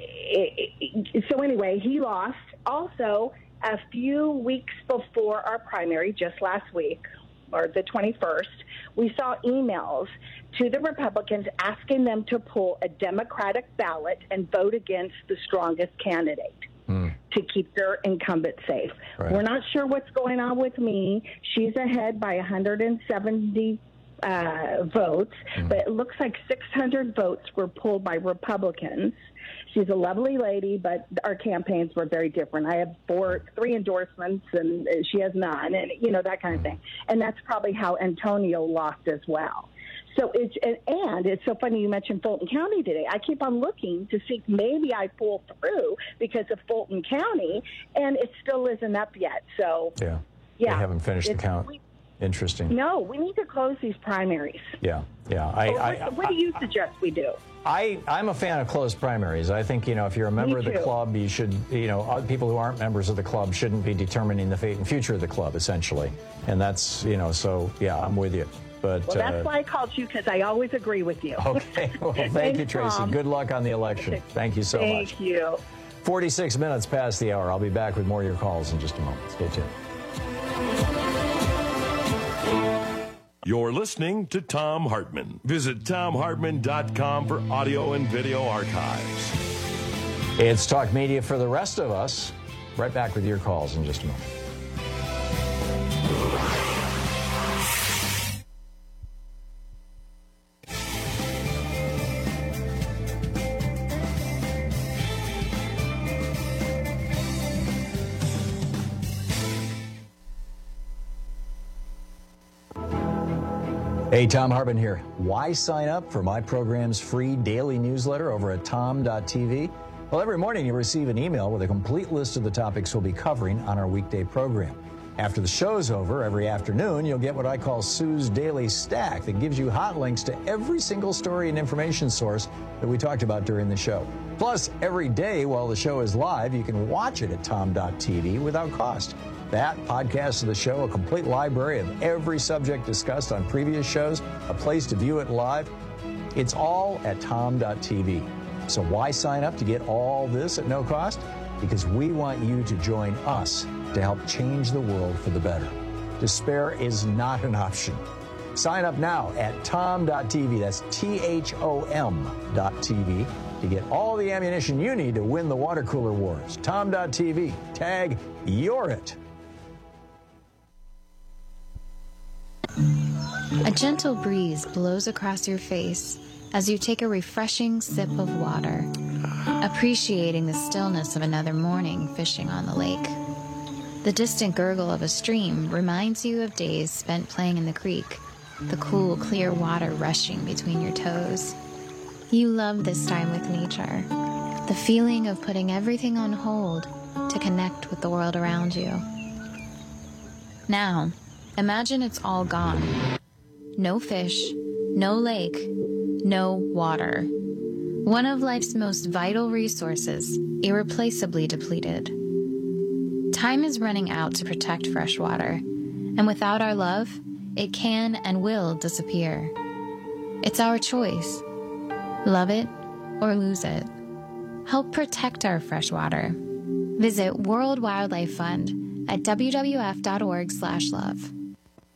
anyway, he lost. Also, a few weeks before our primary, just last week, or the 21st, we saw emails to the Republicans asking them to pull a Democratic ballot and vote against the strongest candidate to keep their incumbent safe. Right. We're not sure what's going on with me. She's ahead by 170 votes, but it looks like 600 votes were pulled by Republicans. She's a lovely lady, but our campaigns were very different. I have three endorsements, and she has none, and that kind of thing. And that's probably how Antonio lost as well. So it's so funny you mentioned Fulton County today. I keep on looking to see maybe I pull through because of Fulton County, and it still isn't up yet. So yeah, they haven't finished the count. Interesting. No, we need to close these primaries. Yeah. What do you suggest we do? I'm a fan of closed primaries. I think, if you're a member of the club, you should, people who aren't members of the club shouldn't be determining the fate and future of the club, essentially. And that's, so, yeah, I'm with you. But that's why I called you, because I always agree with you. Okay. Well, thank you, Tracy. Tom. Good luck on the election. Thank you so much. Thank you. 46 minutes past the hour. I'll be back with more of your calls in just a moment. Stay tuned. You're listening to Thom Hartmann. Visit ThomHartmann.com for audio and video archives. It's Talk Media for the rest of us. Right back with your calls in just a moment. Hey, Thom Hartmann here. Why sign up for my program's free daily newsletter over at tom.tv? Well, every morning you receive an email with a complete list of the topics we'll be covering on our weekday program. After the show's over, every afternoon, you'll get what I call Sue's Daily Stack that gives you hot links to every single story and information source that we talked about during the show. Plus, every day while the show is live, you can watch it at tom.tv without cost. That, podcast of the show, a complete library of every subject discussed on previous shows, a place to view it live. It's all at tom.tv. So why sign up to get all this at no cost? Because we want you to join us to help change the world for the better. Despair is not an option. Sign up now at tom.tv. That's THOM.tv to get all the ammunition you need to win the water cooler wars. Tom.tv. Tag You're It. A gentle breeze blows across your face as you take a refreshing sip of water, appreciating the stillness of another morning fishing on the lake. The distant gurgle of a stream reminds you of days spent playing in the creek, the cool, clear water rushing between your toes. You love this time with nature, the feeling of putting everything on hold to connect with the world around you. Now, imagine it's all gone. No fish, no lake, no water. One of life's most vital resources, irreplaceably depleted. Time is running out to protect fresh water, and without our love, it can and will disappear. It's our choice. Love it or lose it. Help protect our freshwater. Visit World Wildlife Fund at wwf.org/love.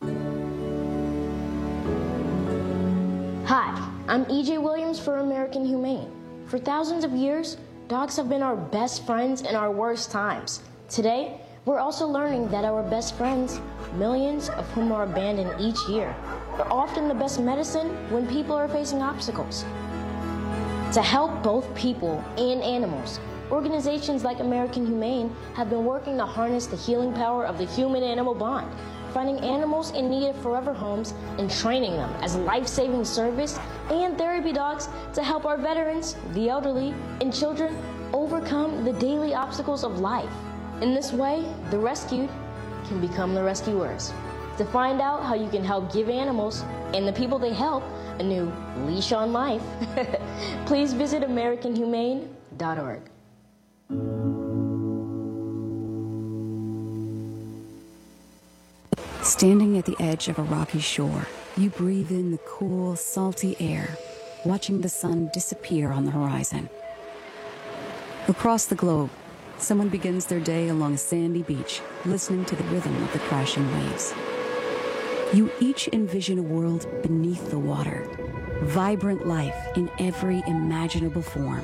Hi, I'm E.J. Williams for American Humane. For thousands of years, dogs have been our best friends in our worst times. Today, we're also learning that our best friends, millions of whom are abandoned each year, are often the best medicine when people are facing obstacles. To help both people and animals, organizations like American Humane have been working to harness the healing power of the human-animal bond, finding animals in need of forever homes and training them as life-saving service and therapy dogs to help our veterans, the elderly, and children overcome the daily obstacles of life. In this way, the rescued can become the rescuers. To find out how you can help give animals and the people they help a new leash on life, please visit AmericanHumane.org. Standing at the edge of a rocky shore, you breathe in the cool, salty air, watching the sun disappear on the horizon. Across the globe, someone begins their day along a sandy beach, listening to the rhythm of the crashing waves. You each envision a world beneath the water, vibrant life in every imaginable form.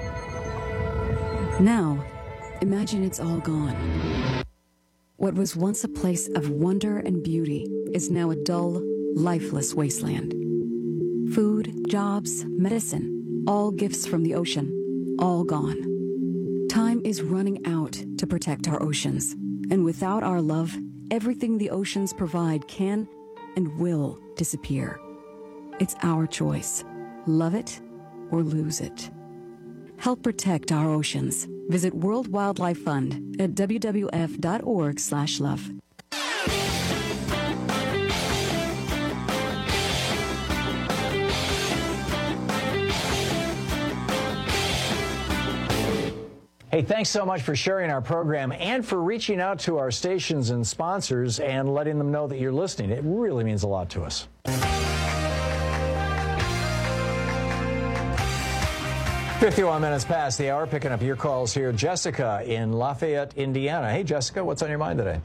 Now, imagine it's all gone. What was once a place of wonder and beauty is now a dull, lifeless wasteland. Food, jobs, medicine, all gifts from the ocean, all gone. Time is running out to protect our oceans, and without our love, everything the oceans provide can and will disappear. It's our choice. Love it or lose it. Help protect our oceans. Visit World Wildlife Fund at wwf.org/love. Hey, thanks so much for sharing our program and for reaching out to our stations and sponsors and letting them know that you're listening. It really means a lot to us. 51 minutes past the hour, picking up your calls here. Jessica in Lafayette, Indiana. Hey, Jessica, what's on your mind today?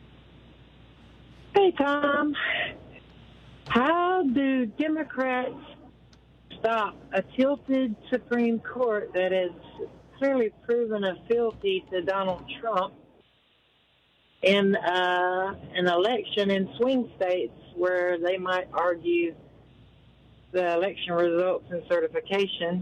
Hey, Tom. How do Democrats stop a tilted Supreme Court that is clearly proven a fealty to Donald Trump in an election in swing states where they might argue the election results and certification,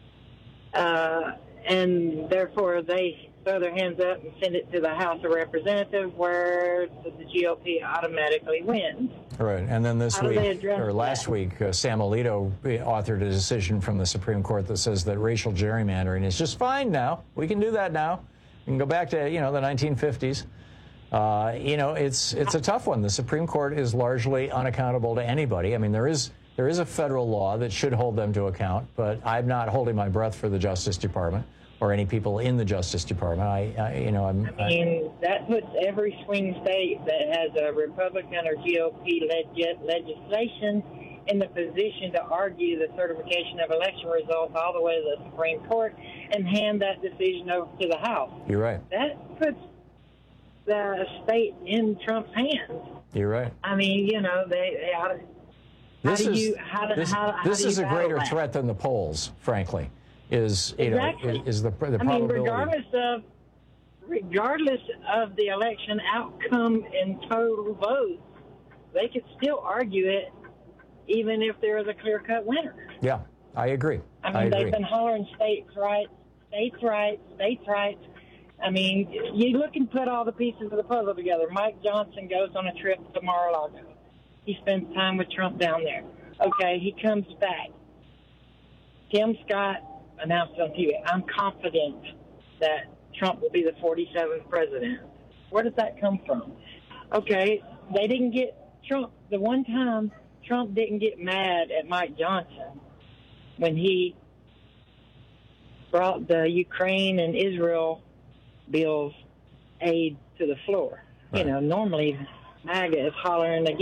and therefore they throw their hands up and send it to the House of Representatives where the GOP automatically wins. Right, and then this week, or last week, Sam Alito authored a decision from the Supreme Court that says that racial gerrymandering is just fine now. We can do that now. We can go back to, the 1950s. It's a tough one. The Supreme Court is largely unaccountable to anybody. I mean, there is a federal law that should hold them to account, but I'm not holding my breath for the Justice Department or any people in the Justice Department. That puts every swing state that has a Republican or GOP legislation in the position to argue the certification of election results all the way to the Supreme Court and hand that decision over to the House. You're right. That puts the state in Trump's hands. You're right. I mean, they ought to. This is a greater threat than the polls, frankly. Is the probability? Regardless of the election outcome in total votes, they could still argue it, even if there is a clear-cut winner. Yeah, I agree. They've been hollering states' rights, states' rights, states' rights. I mean, you look and put all the pieces of the puzzle together. Mike Johnson goes on a trip to Mar-a-Lago. He spends time with Trump down there. Okay, he comes back. Tim Scott announced on TV, I'm confident that Trump will be the 47th president. Where does that come from? Okay, they didn't get Trump. The one time Trump didn't get mad at Mike Johnson when he brought the Ukraine and Israel bills aid to the floor. Right. Normally MAGA is hollering against it.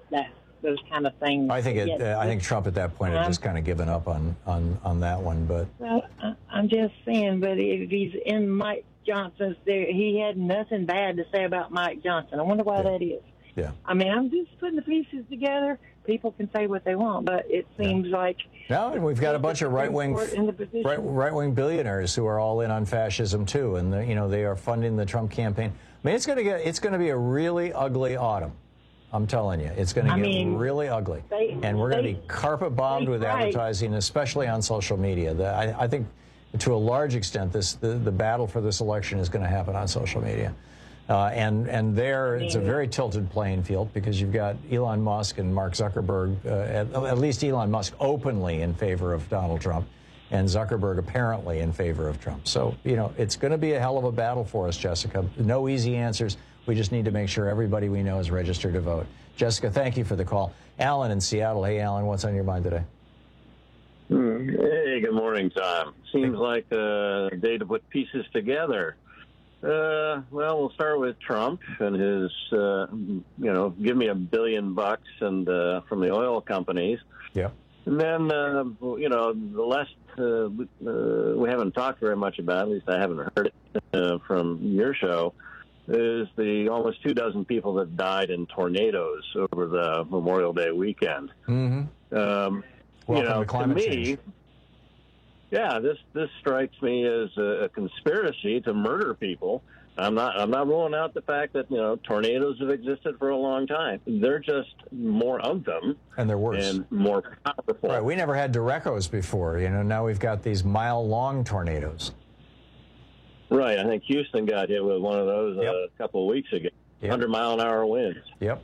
those kind of things. I think Trump at that point had just kind of given up on that one. But well, I'm just saying, but if he's in Mike Johnson's, he had nothing bad to say about Mike Johnson. I wonder why that is. Yeah. I mean, I'm just putting the pieces together. People can say what they want, but it seems like no, and we've got a bunch of right-wing billionaires who are all in on fascism too, and they are funding the Trump campaign. I mean, it's going to be a really ugly autumn. I'm telling you, it's going to get really ugly, and we're going to be carpet bombed with advertising, especially on social media. I think, to a large extent, the battle for this election is going to happen on social media. It's a very tilted playing field because you've got Elon Musk and Mark Zuckerberg, at least Elon Musk openly in favor of Donald Trump, and Zuckerberg apparently in favor of Trump. So, it's going to be a hell of a battle for us, Jessica. No easy answers. We just need to make sure everybody we know is registered to vote. Jessica, thank you for the call. Alan in Seattle. Hey, Alan, what's on your mind today? Hey, good morning, Tom. Seems like a day to put pieces together. Well, we'll start with Trump and his, give me $1 billion and from the oil companies. Yeah. And then, the last we haven't talked very much about, at least I haven't heard it from your show, is the almost 24 people that died in tornadoes over the Memorial Day weekend. Mm-hmm. To climate change. Yeah, this strikes me as a conspiracy to murder people. I'm not ruling out the fact that tornadoes have existed for a long time. They're just more of them, and they're worse and more powerful. Right, we never had Direcos before. Now we've got these mile-long tornadoes. Right, I think Houston got hit with one of those a couple of weeks ago. 100-mile-an-hour winds. Yep.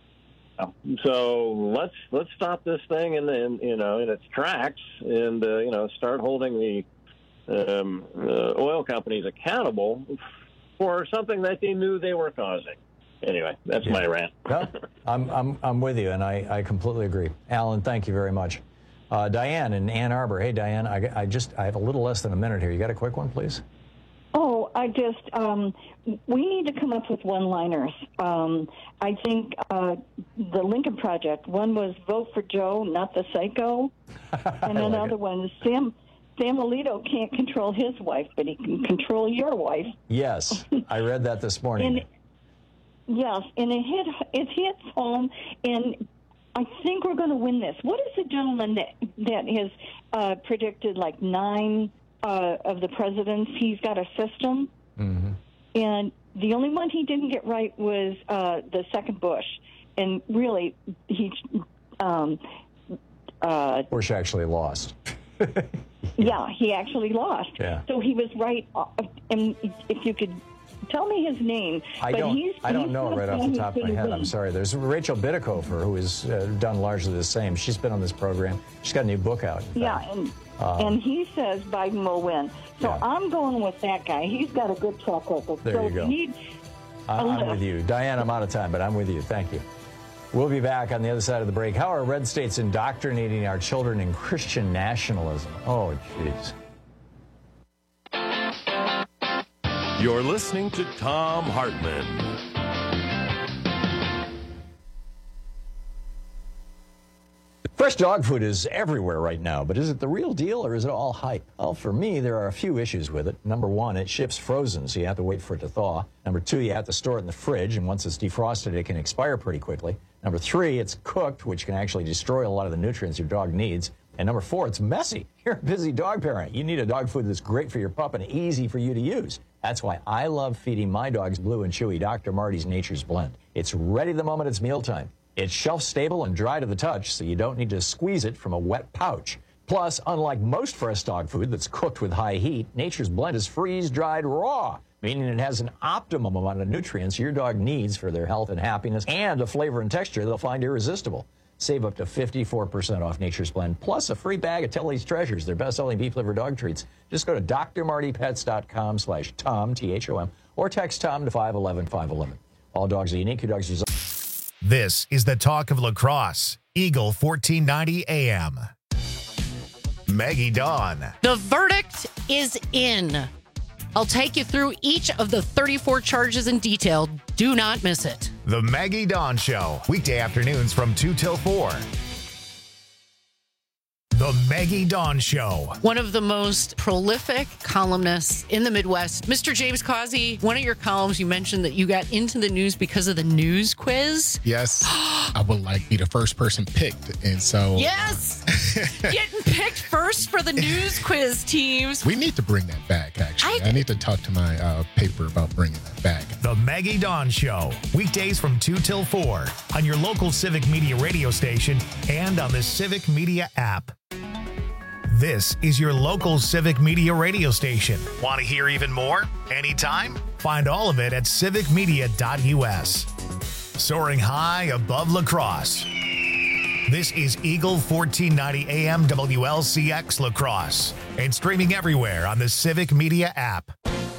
So let's stop this thing in its tracks and start holding the oil companies accountable for something that they knew they were causing. Anyway, that's my rant. No, I'm with you, and I completely agree. Alan, thank you very much. Diane in Ann Arbor. Hey, Diane, I have a little less than a minute here. You got a quick one, please? Oh, we need to come up with one-liners. I think the Lincoln Project, one was vote for Joe, not the psycho. And another one is Sam Alito can't control his wife, but he can control your wife. Yes, I read that this morning. Yes, and it hits home, and I think we're going to win this. What is the gentleman that has predicted like 9 of the presidents? He's got a system, and the only one he didn't get right was the second Bush, and really Bush actually lost. Yeah, he actually lost. Yeah. So he was right. And if you could tell me his name. I don't know it right off the top of my head. I'm sorry. There's Rachel Bitecofer, who has done largely the same. She's been on this program. She's got a new book out. Yeah, and he says Biden will win. So I'm going with that guy. He's got a good track record. There you go. I'm with you. Diane, I'm out of time, but I'm with you. Thank you. We'll be back on the other side of the break. How are red states indoctrinating our children in Christian nationalism? Oh, jeez. You're listening to Thom Hartmann. Fresh dog food is everywhere right now, but is it the real deal or is it all hype? Well, for me, there are a few issues with it. Number one, it ships frozen, so you have to wait for it to thaw. Number two, you have to store it in the fridge, and once it's defrosted, it can expire pretty quickly. Number three, it's cooked, which can actually destroy a lot of the nutrients your dog needs. And number four, it's messy. You're a busy dog parent. You need a dog food that's great for your pup and easy for you to use. That's why I love feeding my dogs Blue and Chewy Dr. Marty's Nature's Blend. It's ready the moment it's mealtime. It's shelf-stable and dry to the touch, so you don't need to squeeze it from a wet pouch. Plus, unlike most fresh dog food that's cooked with high heat, Nature's Blend is freeze-dried raw, meaning it has an optimum amount of nutrients your dog needs for their health and happiness, and a flavor and texture they'll find irresistible. Save up to 54% off Nature's Blend, plus a free bag of Tilly's Treasures, their best-selling beef-liver dog treats. Just go to drmartypets.com/Tom, T-H-O-M, or text Tom to 511-511. All dogs are unique. Your dogs are... This is the talk of La Crosse, Eagle 1490 AM. Maggie Dawn. The verdict is in. I'll take you through each of the 34 charges in detail. Do not miss it. The Maggie Dawn Show, weekday afternoons from 2 till 4. The Maggie Dawn Show. One of the most prolific columnists in the Midwest, Mr. James Causey. One of your columns, you mentioned that you got into the news because of the news quiz. Yes. I would like be the first person picked. And so... Yes! Getting picked first for the news quiz teams. We need to bring that back, actually. I need to talk to my paper about bringing that back. The Maggie Dawn Show, weekdays from 2 till 4 on your local Civic Media radio station and on the Civic Media app. This is your local Civic Media radio station. Want to hear even more? Anytime? Find all of it at civicmedia.us. Soaring high above La Crosse. This is Eagle 1490 AM WLCX La Crosse and streaming everywhere on the Civic Media app.